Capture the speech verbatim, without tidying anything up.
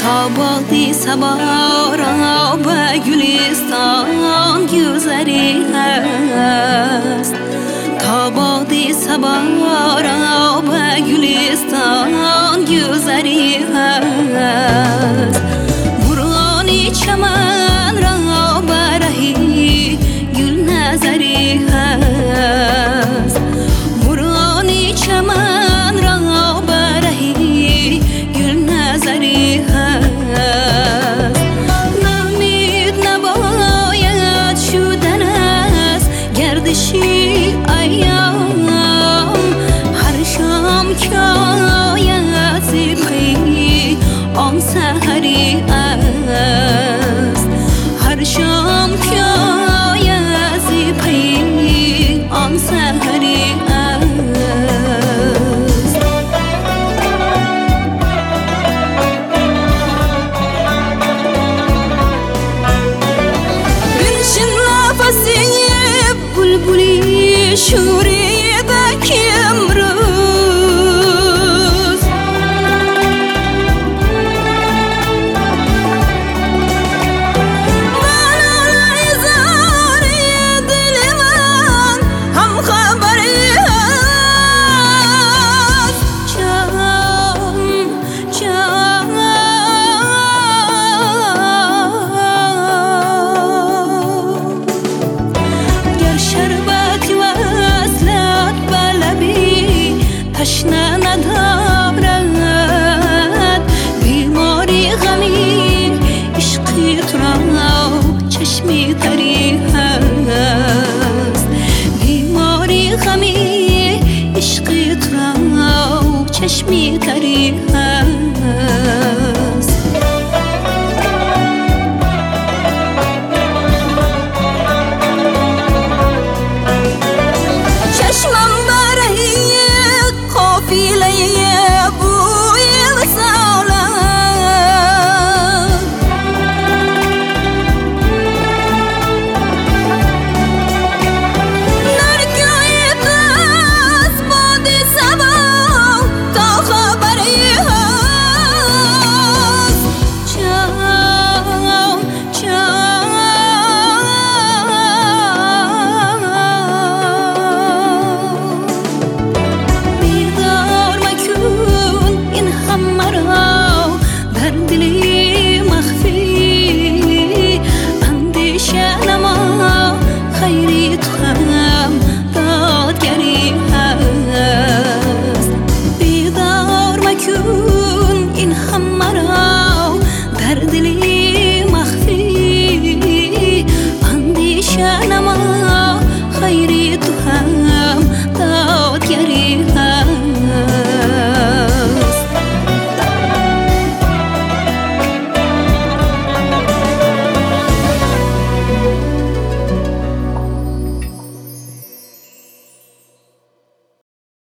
تا بادی صبا را به گلستان گذری هست، تا بادی صبا را به گلستان گذری هست. برانی چمن را به رهی گل نظری هست، برانی چمن را به رهی گل نظری هست. نامید نباید شدن است گردشی ایام، هر شام که آید زیبایی آن سحری است، هر شام که آید زیبایی آن سحری است. بنشین نفسی بلبلی شوریده که امروز تشنه ندارد بیماری غمی عشقی تو را چشمی تری هست، بیماری غمی عشقی تو را چشمی تری هست.